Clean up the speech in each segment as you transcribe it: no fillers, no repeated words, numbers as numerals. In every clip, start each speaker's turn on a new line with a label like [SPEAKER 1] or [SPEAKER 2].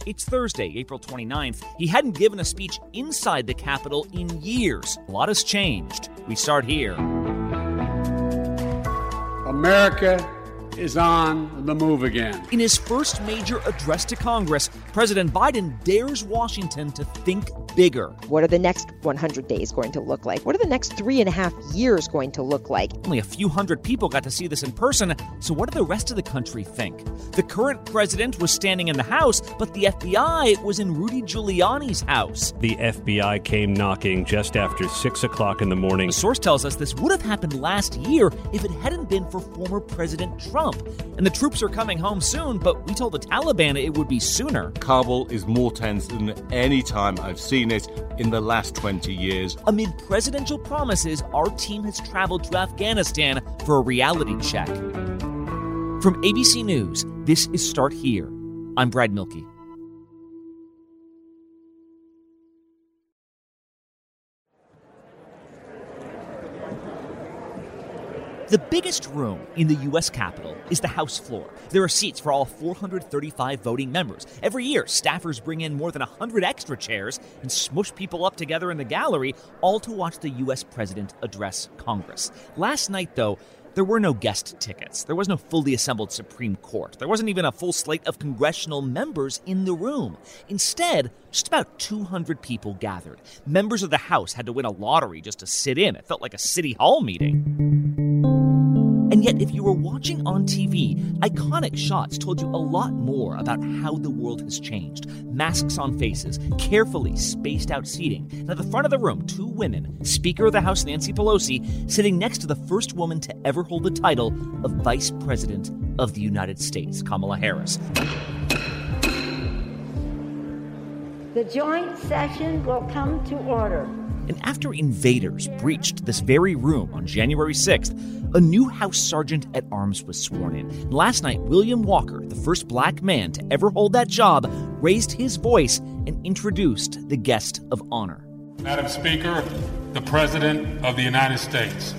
[SPEAKER 1] It's Thursday, April 29th. He hadn't given a speech inside the Capitol in years. A lot has changed. We start here.
[SPEAKER 2] America is on the move again.
[SPEAKER 1] In his first major address to Congress, President Biden dares Washington to think bigger.
[SPEAKER 3] What are the next 100 days going to look like? What are the next 3.5 years going to look like?
[SPEAKER 1] Only a few hundred people got to see this in person, so what did the rest of the country think? The current president was standing in the House, but the FBI was in Rudy Giuliani's house.
[SPEAKER 4] The FBI came knocking just after 6 o'clock in the morning.
[SPEAKER 1] The source tells us this would have happened last year if it hadn't been for former President Trump. And the troops are coming home soon, but we told the Taliban it would be sooner.
[SPEAKER 5] Kabul is more tense than any time I've seen it in the last 20 years.
[SPEAKER 1] Amid presidential promises, our team has traveled to Afghanistan for a reality check. From ABC News, this is Start Here. I'm Brad Milkey. The biggest room in the U.S. Capitol is the House floor. There are seats for all 435 voting members. Every year, staffers bring in more than 100 extra chairs and smush people up together in the gallery, all to watch the U.S. president address Congress. Last night, though, there were no guest tickets. There was no fully assembled Supreme Court. There wasn't even a full slate of congressional members in the room. Instead, just about 200 people gathered. Members of the House had to win a lottery just to sit in. It felt like a city hall meeting. And yet, if you were watching on TV, iconic shots told you a lot more about how the world has changed. Masks on faces, carefully spaced out seating. And at the front of the room, two women, Speaker of the House Nancy Pelosi, sitting next to the first woman to ever hold the title of Vice President of the United States, Kamala Harris.
[SPEAKER 6] The joint session will come to order.
[SPEAKER 1] And after invaders breached this very room on January 6th, a new House Sergeant at Arms was sworn in. And last night, William Walker, the first black man to ever hold that job, raised his voice and introduced the guest of honor.
[SPEAKER 7] Madam Speaker, the President of the United States.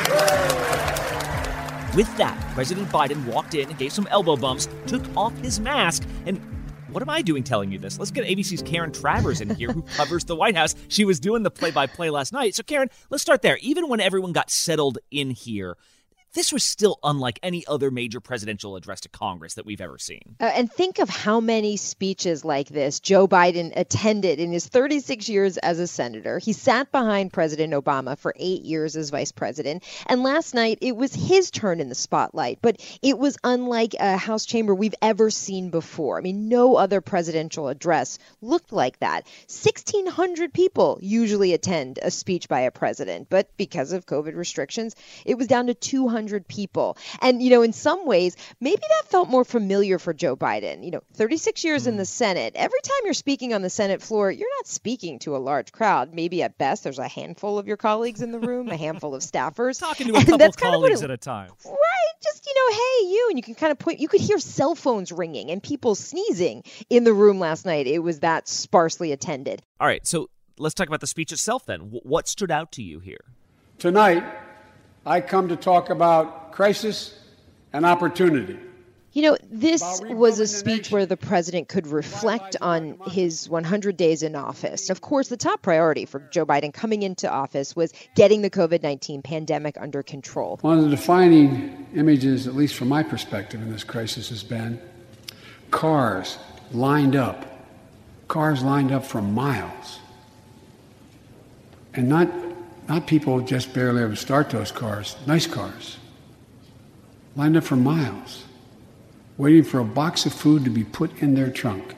[SPEAKER 1] With that, President Biden walked in and gave some elbow bumps, took off his mask, and what am I doing telling you this? Let's get ABC's Karen Travers in here, who covers the White House. She was doing the play-by-play last night. So, Karen, let's start there. Even when everyone got settled in here, this was still unlike any other major presidential address to Congress that we've ever seen.
[SPEAKER 3] And think of how many speeches like this Joe Biden attended in his 36 years as a senator. He sat behind President Obama for 8 years as vice president. And last night, it was his turn in the spotlight. But it was unlike a House chamber we've ever seen before. I mean, no other presidential address looked like that. 1,600 people usually attend a speech by a president. But because of COVID restrictions, it was down to 200 people. And, in some ways, maybe that felt more familiar for Joe Biden. 36 years in the Senate. Every time you're speaking on the Senate floor, you're not speaking to a large crowd. Maybe at best, there's a handful of your colleagues in the room, a handful of staffers.
[SPEAKER 1] Talking to a couple of colleagues at a time.
[SPEAKER 3] Right. Just, hey, you. And you can kind of point, you could hear cell phones ringing and people sneezing in the room last night. It was that sparsely attended.
[SPEAKER 1] All right. So let's talk about the speech itself then. What stood out to you here?
[SPEAKER 2] Tonight, I come to talk about crisis and opportunity.
[SPEAKER 3] This was a speech where the president could reflect on his 100 days in office. Of course, the top priority for Joe Biden coming into office was getting the COVID-19 pandemic under control.
[SPEAKER 2] One of the defining images, at least from my perspective in this crisis, has been cars lined up for miles. And not people just barely able to start those cars, nice cars, lined up for miles, waiting for a box of food to be put in their trunk.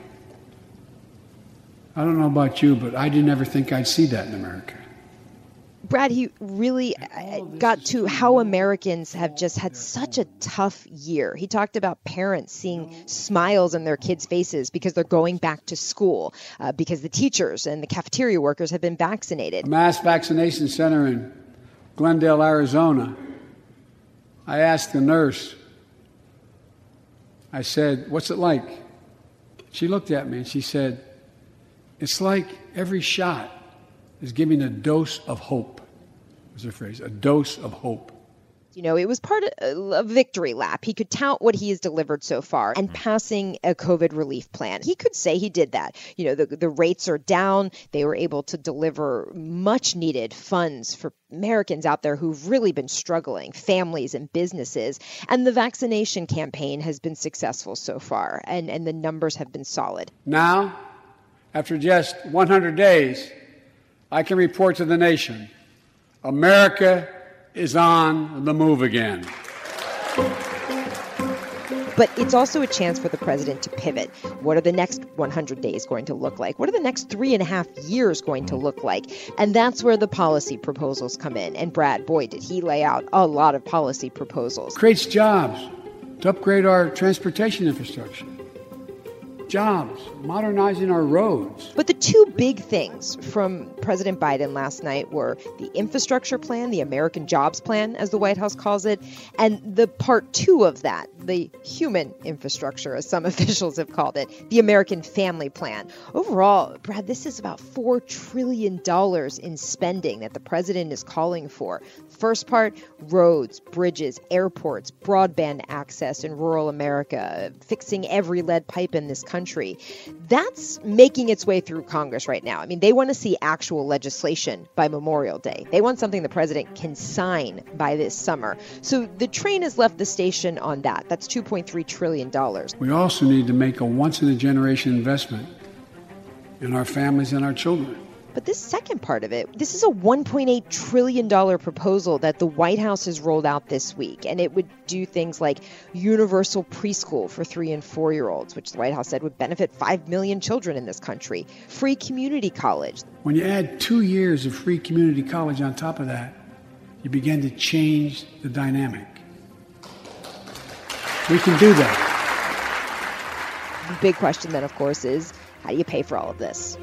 [SPEAKER 2] I don't know about you, but I didn't ever think I'd see that in America.
[SPEAKER 3] Brad, he really got to how Americans have just had such a tough year. He talked about parents seeing smiles on their kids' faces because they're going back to school, because the teachers and the cafeteria workers have been vaccinated.
[SPEAKER 2] A mass vaccination center in Glendale, Arizona. I asked the nurse, I said, "What's it like?" She looked at me and she said, "It's like every shot is giving a dose of hope," was her phrase, a dose of hope.
[SPEAKER 3] You know, it was part of a victory lap. He could tout what he has delivered so far and passing a COVID relief plan. He could say he did that. You know, the rates are down. They were able to deliver much needed funds for Americans out there who've really been struggling, families and businesses. And the vaccination campaign has been successful so far, and the numbers have been solid.
[SPEAKER 2] Now, after just 100 days, I can report to the nation, America is on the move again.
[SPEAKER 3] But it's also a chance for the president to pivot. What are the next 100 days going to look like? What are the next 3.5 years going to look like? And that's where the policy proposals come in. And Brad, boy, did he lay out a lot of policy proposals.
[SPEAKER 2] Creates jobs to upgrade our transportation infrastructure. Jobs, modernizing our roads.
[SPEAKER 3] But the two big things from President Biden last night were the infrastructure plan, the American Jobs Plan, as the White House calls it, and the part two of that, the human infrastructure, as some officials have called it, the American Family Plan. Overall, Brad, this is about $4 trillion in spending that the president is calling for. First part, roads, bridges, airports, broadband access in rural America, fixing every lead pipe in this country. That's making its way through Congress right now. I mean, they want to see actual legislation by Memorial Day. They want something the president can sign by this summer. So the train has left the station on that. That's $2.3 trillion.
[SPEAKER 2] We also need to make a once-in-a-generation investment in our families and our children.
[SPEAKER 3] But this second part of it, this is a $1.8 trillion proposal that the White House has rolled out this week. And it would do things like universal preschool for 3- and 4-year-olds, which the White House said would benefit 5 million children in this country. Free community college.
[SPEAKER 2] When you add 2 years of free community college on top of that, you begin to change the dynamic. We can do that.
[SPEAKER 3] The big question then, of course, is how do you pay for all of this?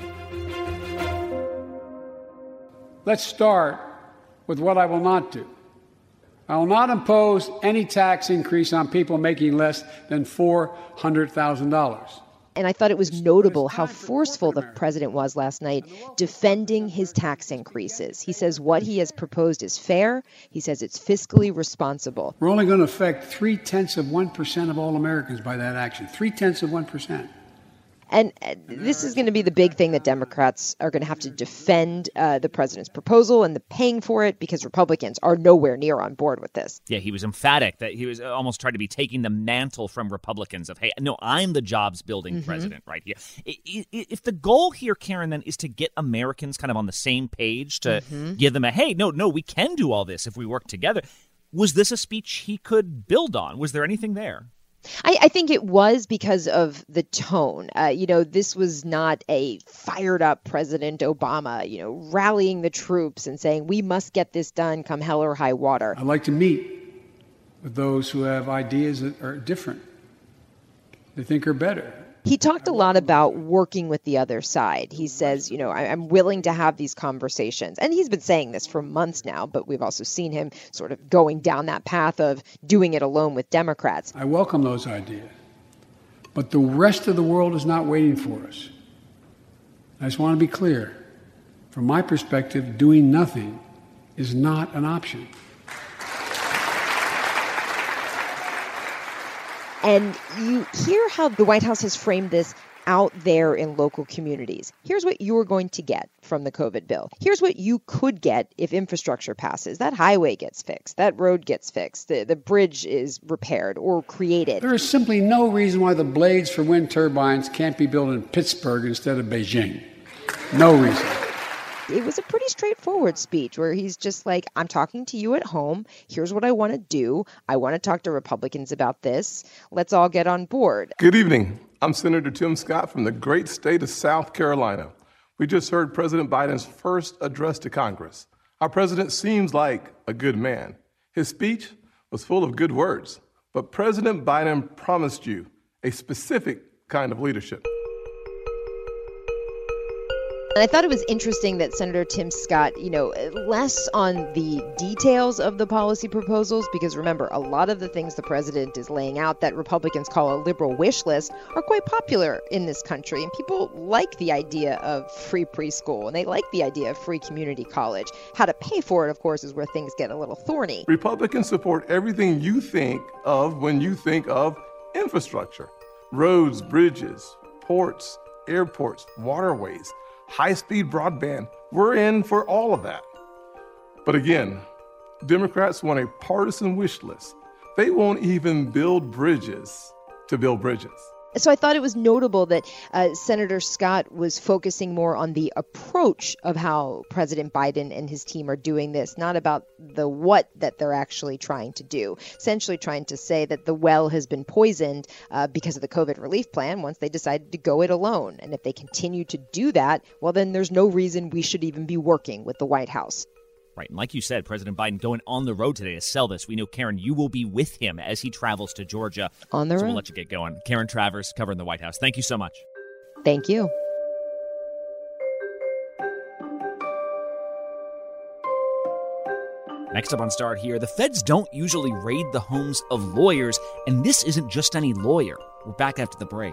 [SPEAKER 2] Let's start with what I will not do. I will not impose any tax increase on people making less than $400,000.
[SPEAKER 3] And I thought it was notable how forceful the president was last night defending his tax increases. He says what he has proposed is fair. He says it's fiscally responsible.
[SPEAKER 2] We're only going to affect 0.3% of all Americans by that action. 0.3%.
[SPEAKER 3] And this is going to be the big thing that Democrats are going to have to defend the president's proposal and the paying for it, because Republicans are nowhere near on board with this.
[SPEAKER 1] Yeah, he was emphatic that he was almost trying to be taking the mantle from Republicans of, hey, no, I'm the jobs-building president right here. If the goal here, Karen, then is to get Americans kind of on the same page to give them a, hey, no, we can do all this if we work together. Was this a speech he could build on? Was there anything there?
[SPEAKER 3] I think it was because of the tone. This was not a fired up President Obama, rallying the troops and saying, we must get this done come hell or high water.
[SPEAKER 2] I'd like to meet with those who have ideas that are different, they think are better.
[SPEAKER 3] He talked a lot about working with the other side. He says, I'm willing to have these conversations. And he's been saying this for months now, but we've also seen him sort of going down that path of doing it alone with Democrats.
[SPEAKER 2] I welcome those ideas. But the rest of the world is not waiting for us. I just want to be clear. From my perspective, doing nothing is not an option.
[SPEAKER 3] And you hear how the White House has framed this out there in local communities. Here's what you're going to get from the COVID bill. Here's what you could get if infrastructure passes. That highway gets fixed. That road gets fixed. The bridge is repaired or created.
[SPEAKER 2] There is simply no reason why the blades for wind turbines can't be built in Pittsburgh instead of Beijing. No reason.
[SPEAKER 3] It was a pretty straightforward speech where he's just like, I'm talking to you at home. Here's what I want to do. I want to talk to Republicans about this. Let's all get on board.
[SPEAKER 8] Good evening. I'm Senator Tim Scott from the great state of South Carolina. We just heard President Biden's first address to Congress. Our president seems like a good man. His speech was full of good words, but President Biden promised you a specific kind of leadership.
[SPEAKER 3] And I thought it was interesting that Senator Tim Scott, less on the details of the policy proposals, because remember, a lot of the things the president is laying out that Republicans call a liberal wish list are quite popular in this country. And people like the idea of free preschool, and they like the idea of free community college. How to pay for it, of course, is where things get a little thorny.
[SPEAKER 8] Republicans support everything you think of when you think of infrastructure. Roads, bridges, ports, airports, waterways, high-speed broadband. We're in for all of that. But again, Democrats want a partisan wish list. They won't even build bridges to build bridges.
[SPEAKER 3] So I thought it was notable that Senator Scott was focusing more on the approach of how President Biden and his team are doing this, not about the what that they're actually trying to do. Essentially trying to say that the well has been poisoned because of the COVID relief plan once they decided to go it alone. And if they continue to do that, well, then there's no reason we should even be working with the White House.
[SPEAKER 1] Right, and like you said, President Biden going on the road today to sell this. We know, Karen, you will be with him as he travels to Georgia.
[SPEAKER 3] On the road.
[SPEAKER 1] So we'll let you get going. Karen Travers covering the White House. Thank you so much.
[SPEAKER 3] Thank you.
[SPEAKER 1] Next up on Start Here, the feds don't usually raid the homes of lawyers, and this isn't just any lawyer. We're back after the break.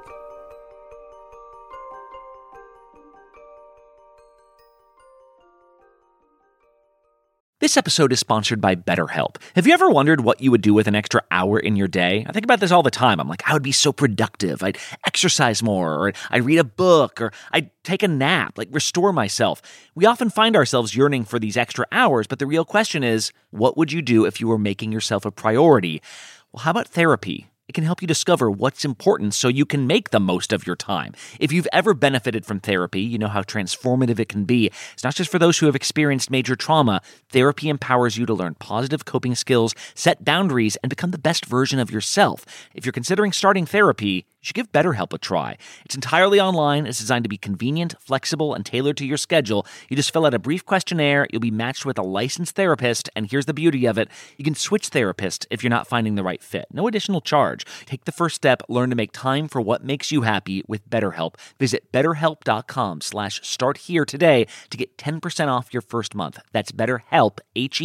[SPEAKER 1] This episode is sponsored by BetterHelp. Have you ever wondered what you would do with an extra hour in your day? I think about this all the time. I'm like, I would be so productive. I'd exercise more, or I'd read a book, or I'd take a nap, restore myself. We often find ourselves yearning for these extra hours, but the real question is, what would you do if you were making yourself a priority? Well, how about therapy? It can help you discover what's important so you can make the most of your time. If you've ever benefited from therapy, you know how transformative it can be. It's not just for those who have experienced major trauma. Therapy empowers you to learn positive coping skills, set boundaries, and become the best version of yourself. If you're considering starting therapy, you should give BetterHelp a try. It's entirely online. It's designed to be convenient, flexible, and tailored to your schedule. You just fill out a brief questionnaire. You'll be matched with a licensed therapist. And here's the beauty of it. You can switch therapists if you're not finding the right fit. No additional charge. Take the first step. Learn to make time for what makes you happy with BetterHelp. Visit BetterHelp.com/starthere today to get 10% off your first month. That's BetterHelp,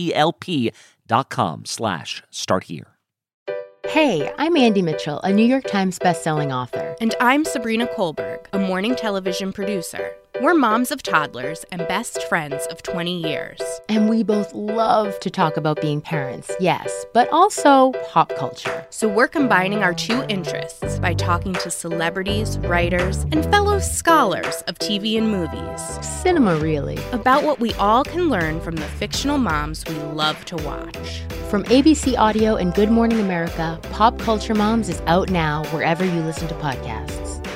[SPEAKER 1] HELP.com/starthere.
[SPEAKER 9] Hey, I'm Andy Mitchell, a New York Times bestselling author.
[SPEAKER 10] And I'm Sabrina Kohlberg, a morning television producer. We're moms of toddlers and best friends of 20 years.
[SPEAKER 9] And we both love to talk about being parents, yes, but also pop culture.
[SPEAKER 10] So we're combining our two interests by talking to celebrities, writers, and fellow scholars of TV and movies.
[SPEAKER 9] Cinema, really.
[SPEAKER 10] About what we all can learn from the fictional moms we love to watch.
[SPEAKER 9] From ABC Audio and Good Morning America, Pop Culture Moms is out now wherever you listen to podcasts.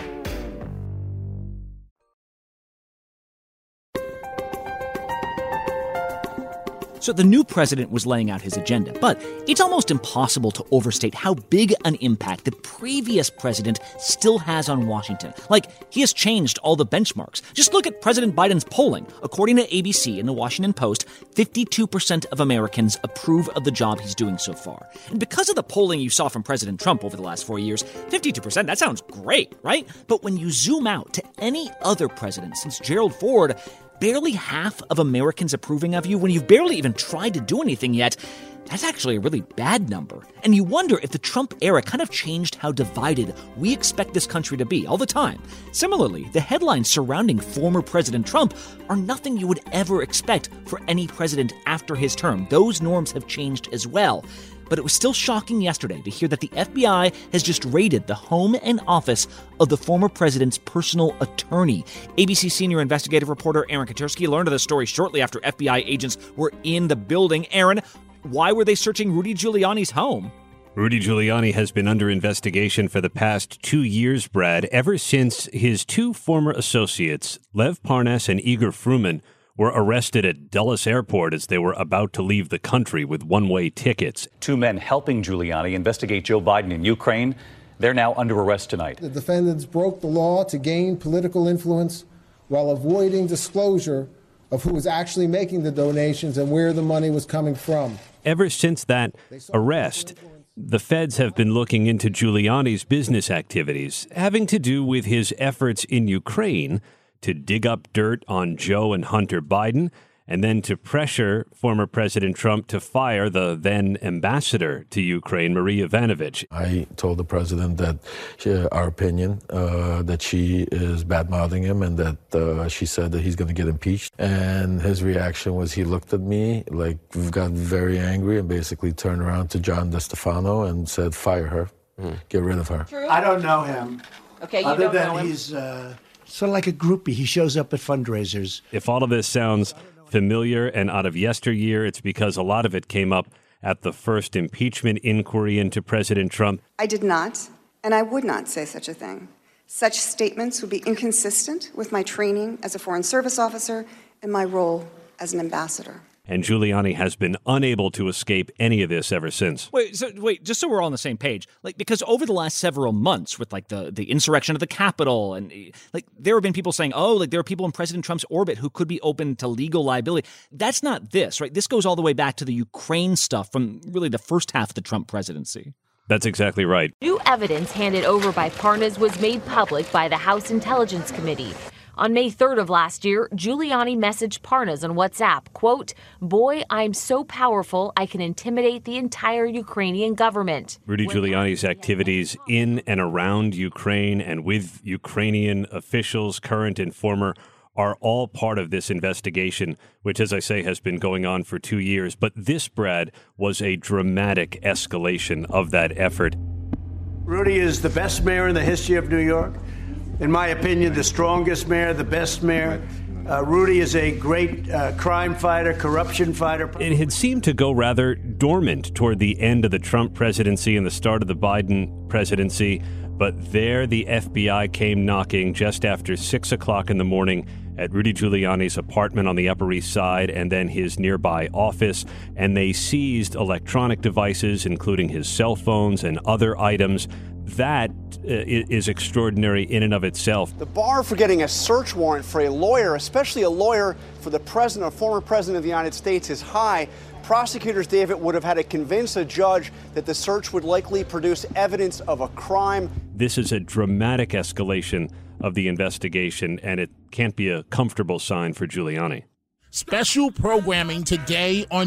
[SPEAKER 1] So the new president was laying out his agenda, but it's almost impossible to overstate how big an impact the previous president still has on Washington. He has changed all the benchmarks. Just look at President Biden's polling. According to ABC and the Washington Post, 52% of Americans approve of the job he's doing so far. And because of the polling you saw from President Trump over the last 4 years, 52%, that sounds great, right? But when you zoom out to any other president since Gerald Ford, barely half of Americans approving of you when you've barely even tried to do anything yet, that's actually a really bad number. And you wonder if the Trump era kind of changed how divided we expect this country to be all the time. Similarly, the headlines surrounding former President Trump are nothing you would ever expect for any president after his term. Those norms have changed as well. But it was still shocking yesterday to hear that the FBI has just raided the home and office of the former president's personal attorney. ABC senior investigative reporter Aaron Katersky learned of the story shortly after FBI agents were in the building. Aaron, why were they searching Rudy Giuliani's home?
[SPEAKER 4] Rudy Giuliani has been under investigation for the past 2 years, Brad, ever since his two former associates, Lev Parnas and Igor Fruman, were arrested at Dulles Airport as they were about to leave the country with one-way tickets.
[SPEAKER 11] Two men helping Giuliani investigate Joe Biden in Ukraine. They're now under arrest tonight.
[SPEAKER 12] The defendants broke the law to gain political influence while avoiding disclosure of who was actually making the donations and where the money was coming from.
[SPEAKER 4] Ever since that arrest, the feds have been looking into Giuliani's business activities, having to do with his efforts in Ukraine to dig up dirt on Joe and Hunter Biden, and then to pressure former President Trump to fire the then ambassador to Ukraine, Marie Yovanovitch.
[SPEAKER 13] I told the president that our opinion, that she is bad-mouthing him, and that she said that he's going to get impeached. And his reaction was he looked at me like got very angry and basically turned around to John DeStefano and said, fire her, get rid of her.
[SPEAKER 14] I don't know him.
[SPEAKER 15] Okay, you
[SPEAKER 14] Other
[SPEAKER 15] don't
[SPEAKER 14] than
[SPEAKER 15] know him.
[SPEAKER 14] he's sort of like a groupie. He shows up at fundraisers.
[SPEAKER 4] If all of this sounds familiar and out of yesteryear, it's because a lot of it came up at the first impeachment inquiry into President Trump.
[SPEAKER 16] I did not, and I would not say such a thing. Such statements would be inconsistent with my training as a Foreign Service officer and my role as an ambassador.
[SPEAKER 4] And Giuliani has been unable to escape any of this ever since.
[SPEAKER 1] Wait, just so we're all on the same page, because over the last several months with the insurrection of the Capitol, and there have been people saying, there are people in President Trump's orbit who could be open to legal liability. That's not this, right? This goes all the way back to the Ukraine stuff from really the first half of the Trump presidency.
[SPEAKER 4] That's exactly right.
[SPEAKER 9] New evidence handed over by Parnas was made public by the House Intelligence Committee. On May 3rd of last year, Giuliani messaged Parnas on WhatsApp, quote, "Boy, I'm so powerful, I can intimidate the entire Ukrainian government."
[SPEAKER 4] Rudy Giuliani's activities in and around Ukraine and with Ukrainian officials, current and former, are all part of this investigation, which, as I say, has been going on for 2 years. But this, Brad, was a dramatic escalation of that effort.
[SPEAKER 14] Rudy is the best mayor in the history of New York. In my opinion, the strongest mayor, the best mayor. Rudy is a great crime fighter, corruption fighter.
[SPEAKER 4] It had seemed to go rather dormant toward the end of the Trump presidency and the start of the Biden presidency. But there the FBI came knocking just after 6 o'clock in the morning at Rudy Giuliani's apartment on the Upper East Side and then his nearby office. And they seized electronic devices, including his cell phones and other items. That is extraordinary in and of itself.
[SPEAKER 17] The bar for getting a search warrant for a lawyer, especially a lawyer for the president or former president of the United States, is high. Prosecutors, David, would have had to convince a judge that the search would likely produce evidence of a crime.
[SPEAKER 4] This is a dramatic escalation of the investigation, and it can't be a comfortable sign for Giuliani.
[SPEAKER 18] Special programming today on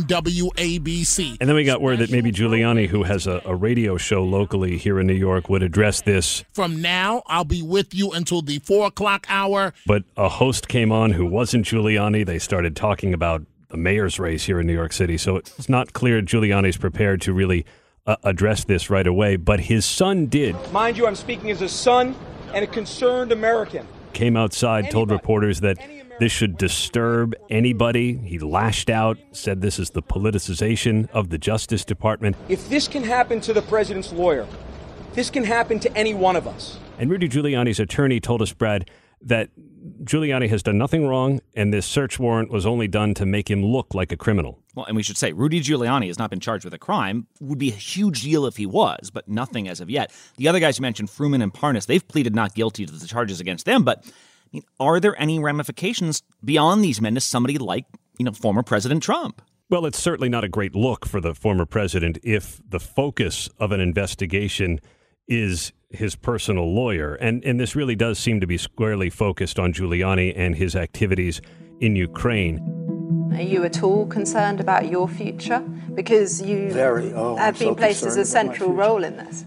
[SPEAKER 18] WABC.
[SPEAKER 4] And then we got word that maybe Giuliani, who has a radio show locally here in New York, would address this.
[SPEAKER 18] From now, I'll be with you until the 4 o'clock hour.
[SPEAKER 4] But a host came on who wasn't Giuliani. They started talking about the mayor's race here in New York City. So it's not clear Giuliani's prepared to really address this right away. But his son did.
[SPEAKER 19] Mind you, I'm speaking as a son and a concerned American.
[SPEAKER 4] Came outside, told reporters that this should disturb anybody. He lashed out, said this is the politicization of the Justice Department.
[SPEAKER 19] If this can happen to the president's lawyer, this can happen to any one of us.
[SPEAKER 4] And Rudy Giuliani's attorney told us, Brad, that Giuliani has done nothing wrong, and this search warrant was only done to make him look like a criminal.
[SPEAKER 1] Well, and we should say, Rudy Giuliani has not been charged with a crime. Would be a huge deal if he was, but nothing as of yet. The other guys you mentioned, Fruman and Parnas, they've pleaded not guilty to the charges against them, but are there any ramifications beyond these men to somebody like, former President Trump?
[SPEAKER 4] Well, it's certainly not a great look for the former president if the focus of an investigation is his personal lawyer. And this really does seem to be squarely focused on Giuliani and his activities in Ukraine.
[SPEAKER 20] Are you at all concerned about your future? Because you have been placed as a central role in this.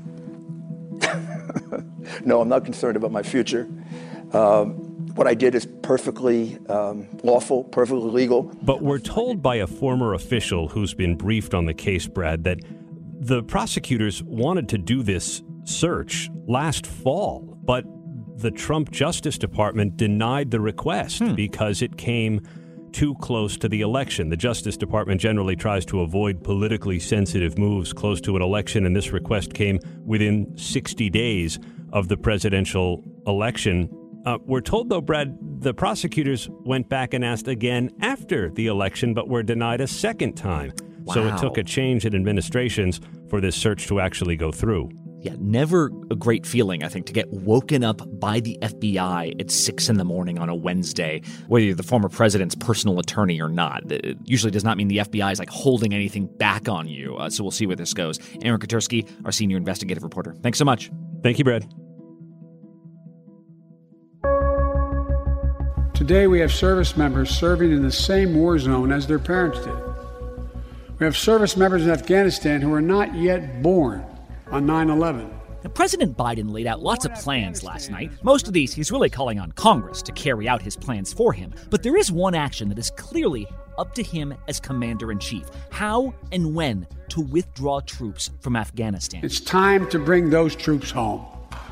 [SPEAKER 21] No, I'm not concerned about my future. What I did is perfectly lawful, perfectly legal.
[SPEAKER 4] But we're told by a former official who's been briefed on the case, Brad, that the prosecutors wanted to do this search last fall, but the Trump Justice Department denied the request because it came too close to the election. The Justice Department generally tries to avoid politically sensitive moves close to an election, and this request came within 60 days of the presidential election. We're told, though, Brad, the prosecutors went back and asked again after the election, but were denied a second time. Wow. So it took a change in administrations for this search to actually go through.
[SPEAKER 1] Yeah, never a great feeling, I think, to get woken up by the FBI at 6 a.m. on a Wednesday, whether you're the former president's personal attorney or not. It usually does not mean the FBI is holding anything back on you. So we'll see where this goes. Aaron Katersky, our senior investigative reporter. Thanks so much.
[SPEAKER 4] Thank you, Brad.
[SPEAKER 2] Today we have service members serving in the same war zone as their parents did. We have service members in Afghanistan who are not yet born on 9/11.
[SPEAKER 1] Now, President Biden laid out lots of plans last night. Most of these he's really calling on Congress to carry out his plans for him. But there is one action that is clearly up to him as commander-in-chief. How and when to withdraw troops from Afghanistan.
[SPEAKER 2] It's time to bring those troops home.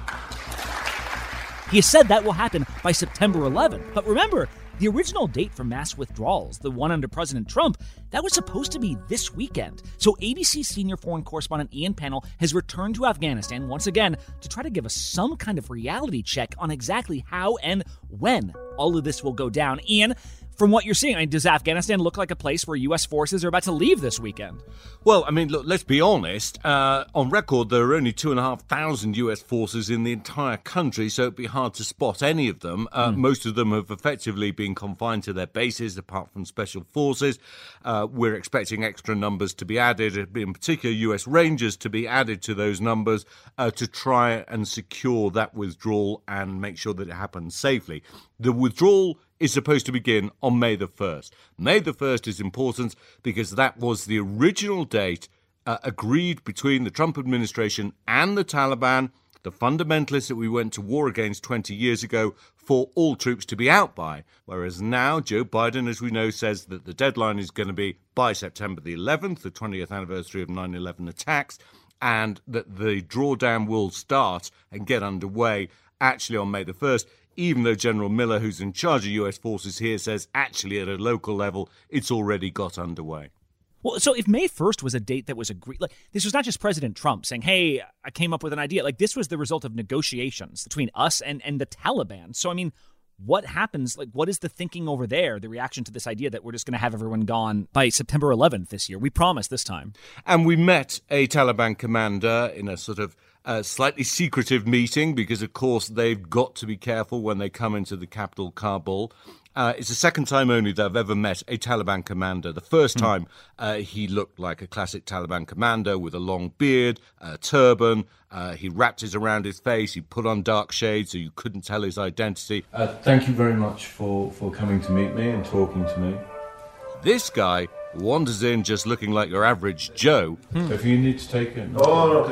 [SPEAKER 1] He has said that will happen by September 11th. But remember, the original date for mass withdrawals, the one under President Trump, that was supposed to be this weekend. So ABC senior foreign correspondent Ian Pannell has returned to Afghanistan once again to try to give us some kind of reality check on exactly how and when all of this will go down. Ian, from what you're seeing, does Afghanistan look like a place where U.S. forces are about to leave this weekend?
[SPEAKER 5] Well, I mean, look, let's be honest. On record, there are only 2,500 U.S. forces in the entire country, so it'd be hard to spot any of them. Most of them have effectively been confined to their bases, apart from special forces. We're expecting extra numbers to be added, in particular U.S. Rangers to be added to those numbers to try and secure that withdrawal and make sure that it happens safely. The withdrawal is supposed to begin on May the 1st. May the 1st is important because that was the original date agreed between the Trump administration and the Taliban, the fundamentalists that we went to war against 20 years ago, for all troops to be out by. Whereas now Joe Biden, as we know, says that the deadline is going to be by September the 11th, the 20th anniversary of 9/11 attacks, and that the drawdown will start and get underway actually on May the 1st. Even though General Miller, who's in charge of U.S. forces here, says actually at a local level, it's already got underway.
[SPEAKER 1] Well, so if May 1st was a date that was agreed, like this was not just President Trump saying, hey, I came up with an idea. Like this was the result of negotiations between us and the Taliban. So, I mean, what happens? Like, what is the thinking over there, the reaction to this idea that we're just going to have everyone gone by September 11th this year? We promised this time.
[SPEAKER 5] And we met a Taliban commander in a sort of slightly secretive meeting because, of course, they've got to be careful when they come into the capital, Kabul. It's the second time only that I've ever met a Taliban commander. The first time he looked like a classic Taliban commander with a long beard, a turban. He wrapped it around his face. He put on dark shades so you couldn't tell his identity.
[SPEAKER 15] Thank you very much for coming to meet me and talking to me.
[SPEAKER 5] This guy wanders in just looking like your average Joe.
[SPEAKER 15] If you need to take it.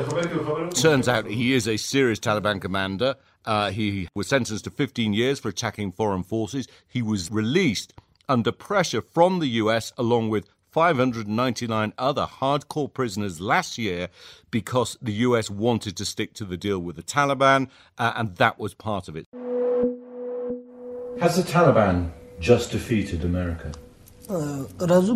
[SPEAKER 5] Turns out he is a serious Taliban commander. He was sentenced to 15 years for attacking foreign forces. He was released under pressure from the US along with 599 other hardcore prisoners last year because the US wanted to stick to the deal with the Taliban, and that was part of it.
[SPEAKER 15] Has the Taliban just defeated America?
[SPEAKER 5] And,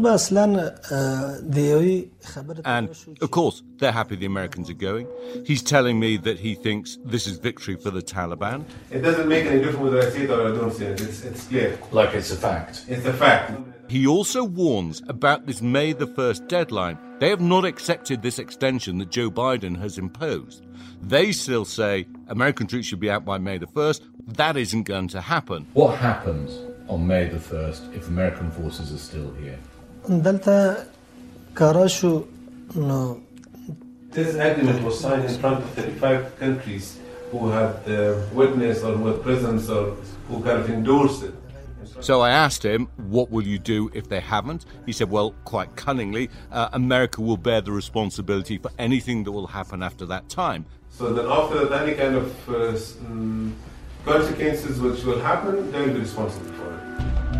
[SPEAKER 5] of course, they're happy the Americans are going. He's telling me that he thinks this is victory for the Taliban.
[SPEAKER 22] It doesn't make any difference whether I see it or I don't see it. It's clear.
[SPEAKER 15] Like it's a fact.
[SPEAKER 22] It's a fact.
[SPEAKER 5] He also warns about this May the 1st deadline. They have not accepted this extension that Joe Biden has imposed. They still say American troops should be out by May the 1st. That isn't going to happen.
[SPEAKER 15] What happens on May the 1st if American forces are still here?
[SPEAKER 22] This agreement was signed in front of 35 countries who had witnessed or who had presence or who kind of endorsed it.
[SPEAKER 5] So I asked him, what will you do if they haven't? He said, well, quite cunningly, America will bear the responsibility for anything that will happen after that time.
[SPEAKER 22] So that after that, any kind of consequences which will happen, they will be responsible for it.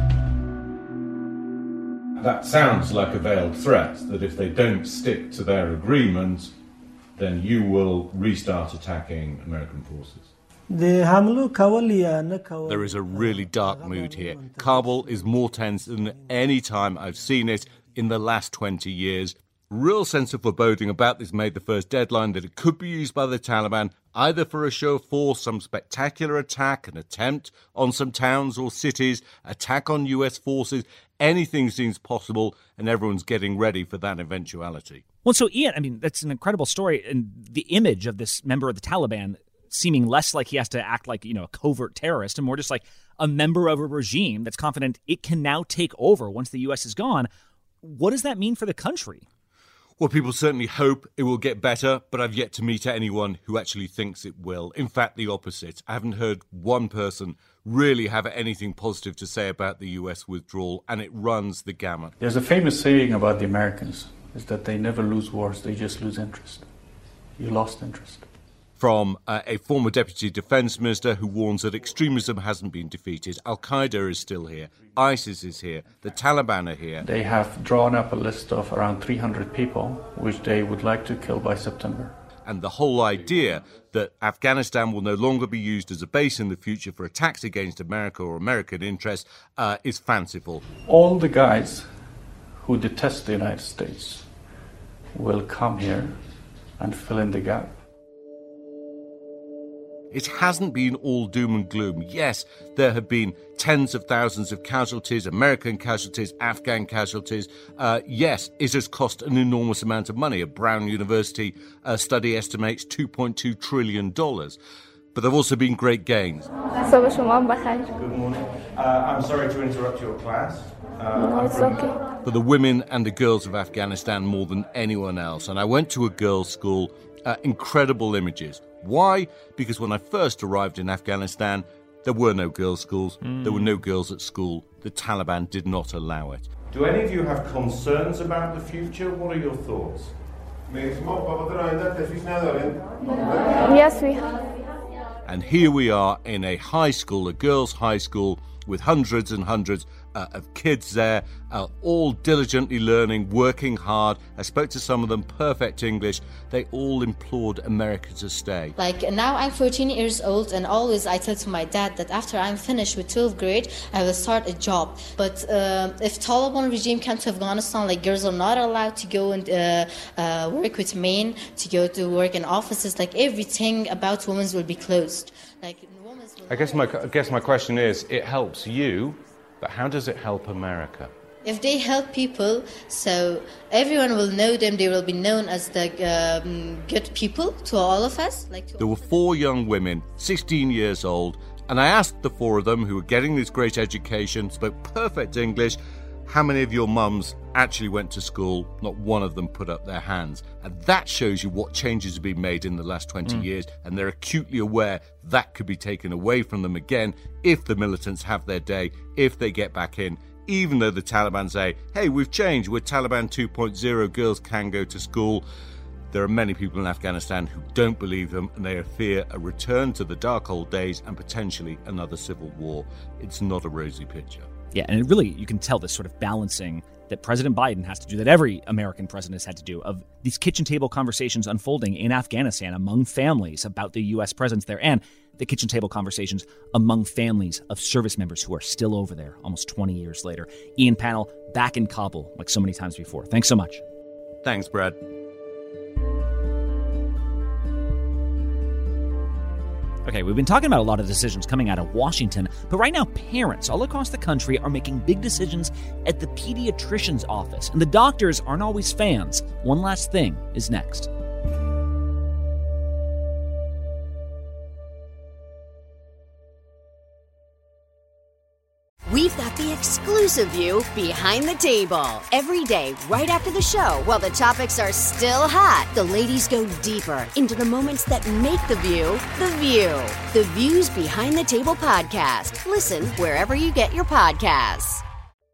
[SPEAKER 15] That sounds like a veiled threat, that if they don't stick to their agreement, then you will restart attacking American forces.
[SPEAKER 5] There is a really dark mood here. Kabul is more tense than any time I've seen it in the last 20 years. Real sense of foreboding about this May the 1st deadline, that it could be used by the Taliban either for a show of force, some spectacular attack, an attempt on some towns or cities, attack on US forces. Anything seems possible, and everyone's getting ready for that eventuality.
[SPEAKER 1] Well, so Ian, I mean, that's an incredible story, and the image of this member of the Taliban seeming less like he has to act like, a covert terrorist and more just like a member of a regime that's confident it can now take over once the U.S. is gone. What does that mean for the country?
[SPEAKER 5] Well, people certainly hope it will get better, but I've yet to meet anyone who actually thinks it will. In fact, the opposite. I haven't heard one person really have anything positive to say about the US withdrawal, and it runs the gamut.
[SPEAKER 6] There's a famous saying about the Americans, is that they never lose wars, they just lose interest. You lost interest.
[SPEAKER 5] From a former deputy defense minister who warns that extremism hasn't been defeated. Al-Qaeda is still here. ISIS is here. The Taliban are here.
[SPEAKER 6] They have drawn up a list of around 300 people which they would like to kill by September.
[SPEAKER 5] And the whole idea that Afghanistan will no longer be used as a base in the future for attacks against America or American interests is fanciful.
[SPEAKER 6] All the guys who detest the United States will come here and fill in the gap.
[SPEAKER 5] It hasn't been all doom and gloom. Yes, there have been tens of thousands of casualties, American casualties, Afghan casualties. Yes, it has cost an enormous amount of money. A Brown University study estimates $2.2 trillion. But there have also been great gains.
[SPEAKER 7] Good morning. I'm sorry to interrupt your class.
[SPEAKER 5] No, it's okay. For the women and the girls of Afghanistan more than anyone else. And I went to a girls' school. Incredible images. Why? Because when I first arrived in Afghanistan, there were no girls' schools. There were no girls at school. The Taliban did not allow it.
[SPEAKER 7] Do any of you have concerns about the future? What are your thoughts?
[SPEAKER 23] Yes, we have.
[SPEAKER 5] And here we are in a high school, a girls' high school, with hundreds and hundreds of kids there, all diligently learning, working hard. I spoke to some of them, perfect English. They all implored America to stay.
[SPEAKER 24] Like, now I'm 14 years old, and always I tell to my dad that after I'm finished with 12th grade, I will start a job. But if Taliban regime came to Afghanistan, like, girls are not allowed to go and work with men, to go to work in offices, like, everything about women will be closed. Like,
[SPEAKER 7] I guess my question is, it helps you, but how does it help America?
[SPEAKER 24] If they help people, so everyone will know them, they will be known as the good people to all of us.
[SPEAKER 5] There were 4 young women, 16 years old, and I asked the 4 of them who were getting this great education, spoke perfect English, how many of your mums actually went to school? Not one of them put up their hands. And that shows you what changes have been made in the last 20 years, and they're acutely aware that could be taken away from them again if the militants have their day, if they get back in, even though the Taliban say, hey, we've changed, we're Taliban 2.0, girls can go to school. There are many people in Afghanistan who don't believe them, and they fear a return to the dark old days and potentially another civil war. It's not a rosy picture.
[SPEAKER 1] Yeah, and it really, you can tell this sort of balancing that President Biden has to do, that every American president has had to do, of these kitchen table conversations unfolding in Afghanistan among families about the U.S. presence there, and the kitchen table conversations among families of service members who are still over there almost 20 years later. Ian Pannell, back in Kabul like so many times before. Thanks so much.
[SPEAKER 5] Thanks, Brad.
[SPEAKER 1] Okay, we've been talking about a lot of decisions coming out of Washington, but right now parents all across the country are making big decisions at the pediatrician's office, and the doctors aren't always fans. One Last Thing is next.
[SPEAKER 25] We've got the exclusive view behind the table. Every day, right after the show, while the topics are still hot, the ladies go deeper into the moments that make the View the View. The Views Behind the Table podcast. Listen wherever you get your podcasts.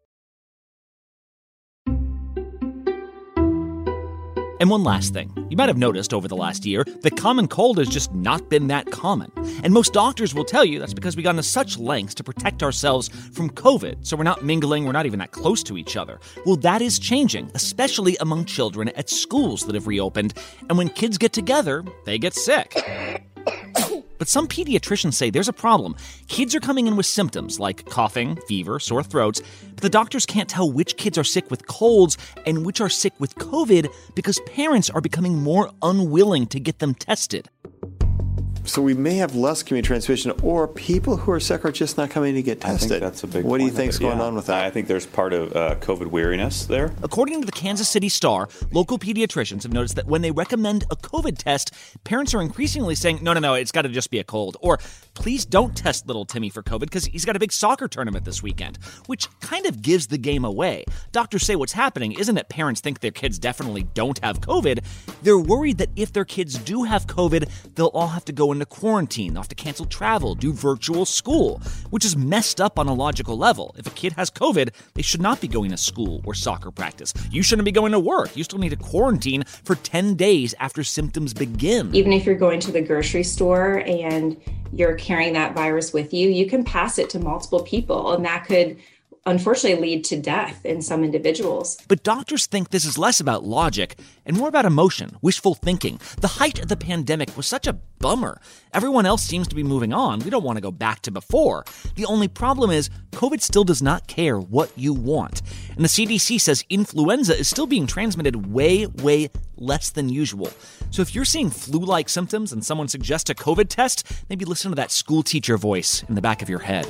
[SPEAKER 1] And one last thing. You might have noticed over the last year, the common cold has just not been that common. And most doctors will tell you that's because we've gone to such lengths to protect ourselves from COVID. So we're not mingling, we're not even that close to each other. Well, that is changing, especially among children at schools that have reopened. And when kids get together, they get sick. But some pediatricians say there's a problem. Kids are coming in with symptoms like coughing, fever, sore throats, but the doctors can't tell which kids are sick with colds and which are sick with COVID because parents are becoming more unwilling to get them tested.
[SPEAKER 3] So we may have less community transmission, or people who are sick are just not coming to get tested.
[SPEAKER 8] I think that's a big
[SPEAKER 3] What do you
[SPEAKER 8] point
[SPEAKER 3] think's
[SPEAKER 8] of it,
[SPEAKER 3] going
[SPEAKER 8] yeah.
[SPEAKER 3] on with that?
[SPEAKER 8] I think there's part of COVID weariness there.
[SPEAKER 1] According to the Kansas City Star, local pediatricians have noticed that when they recommend a COVID test, parents are increasingly saying, no, it's got to just be a cold. Or, please don't test little Timmy for COVID because he's got a big soccer tournament this weekend, which kind of gives the game away. Doctors say what's happening isn't that parents think their kids definitely don't have COVID. They're worried that if their kids do have COVID, they'll all have to go into quarantine. They'll have to cancel travel, do virtual school, which is messed up on a logical level. If a kid has COVID, they should not be going to school or soccer practice. You shouldn't be going to work. You still need to quarantine for 10 days after symptoms begin.
[SPEAKER 10] Even if you're going to the grocery store and you're carrying that virus with you, you can pass it to multiple people, and that could unfortunately lead to death in some individuals.
[SPEAKER 1] But doctors think this is less about logic and more about emotion, wishful thinking. The height of the pandemic was such a bummer. Everyone else seems to be moving on. We don't want to go back to before. The only problem is COVID still does not care what you want. And the CDC says influenza is still being transmitted way less than usual. So if you're seeing flu-like symptoms and someone suggests a COVID test, maybe listen to that school teacher voice in the back of your head.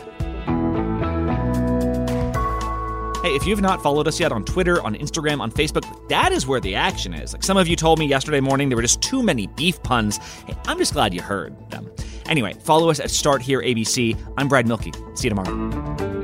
[SPEAKER 1] Hey, if you have not followed us yet on Twitter, on Instagram, on Facebook, that is where the action is. Like some of you told me yesterday morning, there were just too many beef puns. Hey, I'm just glad you heard them. Anyway, follow us at Start Here ABC. I'm Brad Milkey. See you tomorrow.